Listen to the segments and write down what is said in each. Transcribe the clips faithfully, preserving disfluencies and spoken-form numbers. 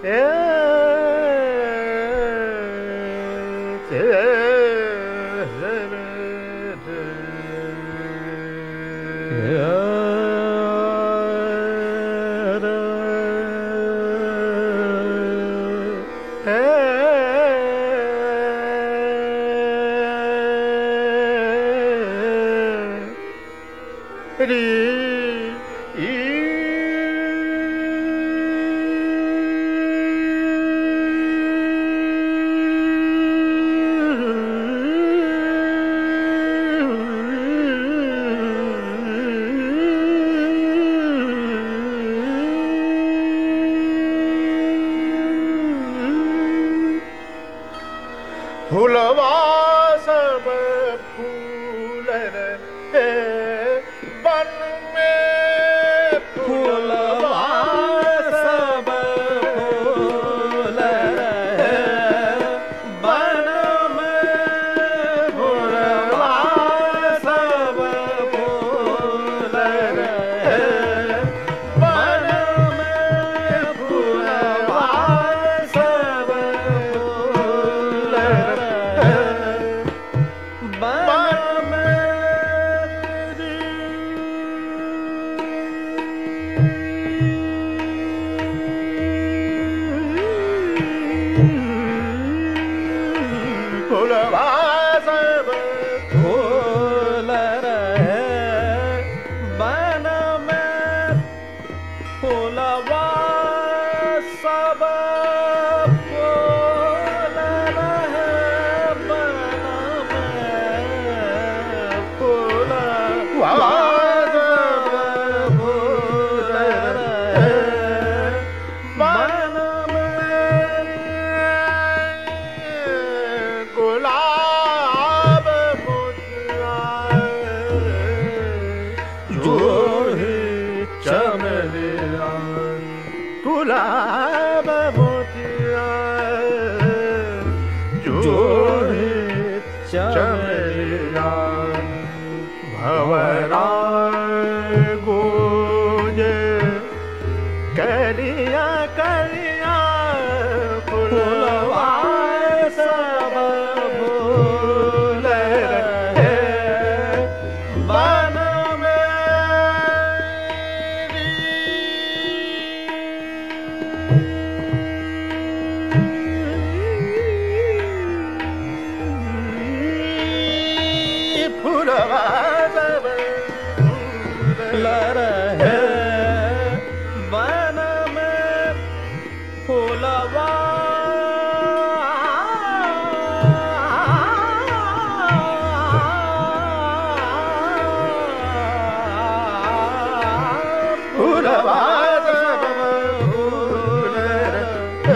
फूलवा सब फूल रहे बन में, फूलवा सब फूल रहे बन में, फूलवा सब फूल रहे बन में, फूलवा सब फूल फूलवा सब फूल रहे बन में, फूलवा सब फूल रहे बन में, फूलवा सब फूल रहे बन में, गुलाब जूही चमेलिया, गुलाब मोतिया जूही चमेलिया, भंवरा गूंजे कलिया कलिया, फूलवा सब फूल रहे बन में, फूलवा सब फूल रहे बन में, फूलवा फूलवा सब फूल रहे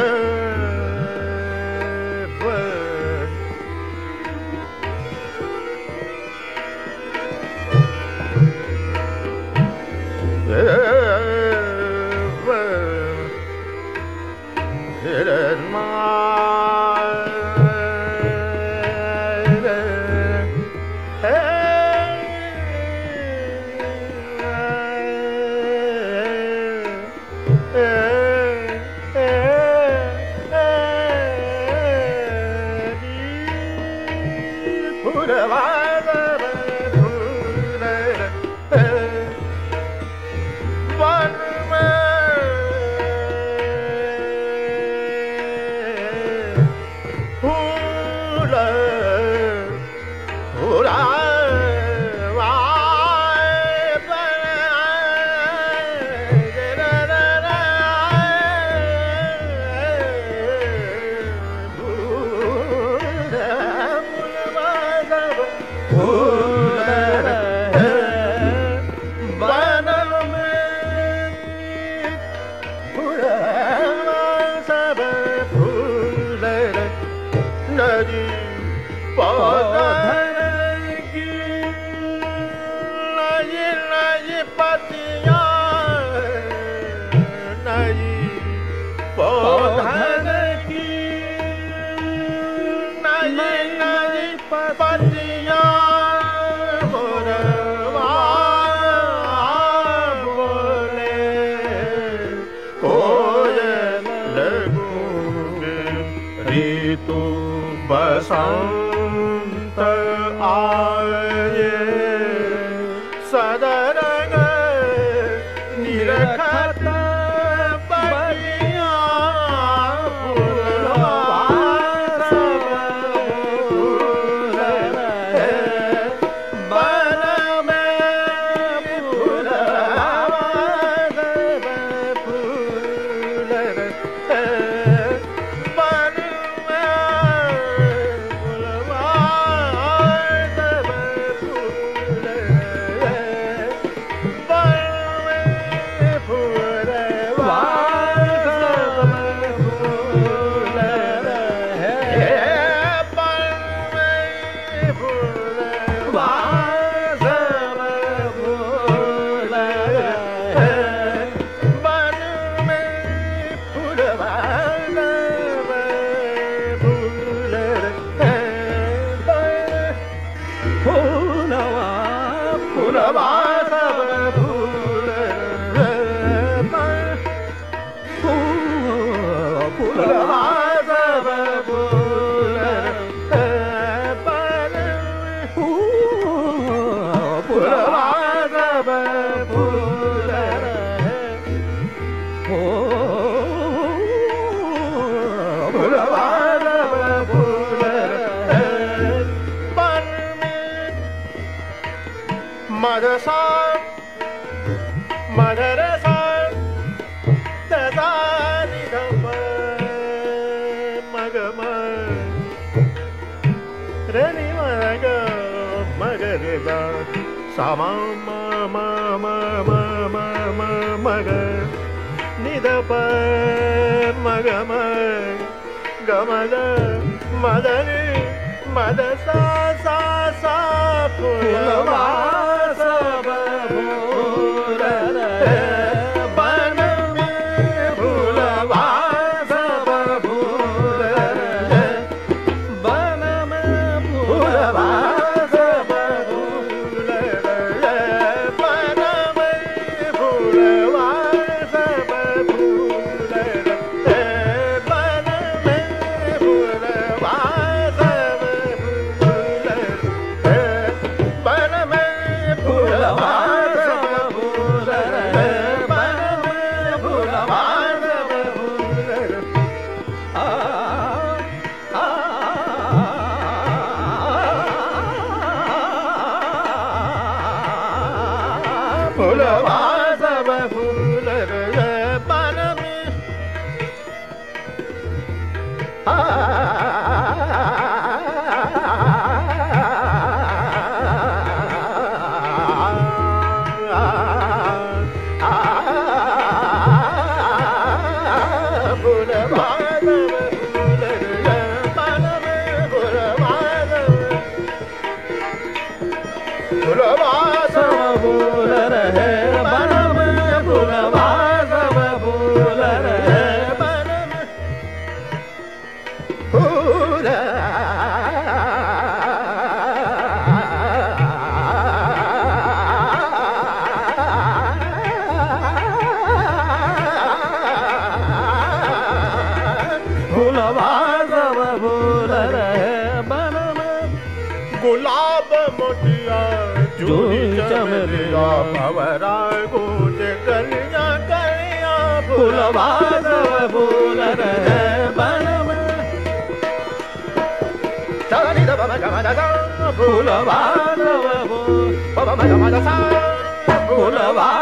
फूलवा सब फूल रहे बन में, फूल फूलवा फूल रहे बन में, फूलवा सब फूल रहे नदी पौधन की, नई नई पत्तियां, नई पौधन की, नई नई पत्तियां, कोयल सदरंग निरखत बगिया फूलवा सब फूल रहे बन में फूलवा सब फूल रहे बन में फूलवा सब फूल रहे Madasa, Madarasa, Tazani Dhamma, Magama, Reni Maga, Magarida, Sama, Mama, Mama, Mama, Maga, Nidapa, Magama, Gamada, Madani, Madasa, Sa, Sa, Pulava. गुलाब मोटिया जूही चमेलिया भंवरा गूंज गलियां गलियां फूलवा सब फूल रहे बन में सानी द बम गम द फूलवा सब फूल बम गम द सा फूलवा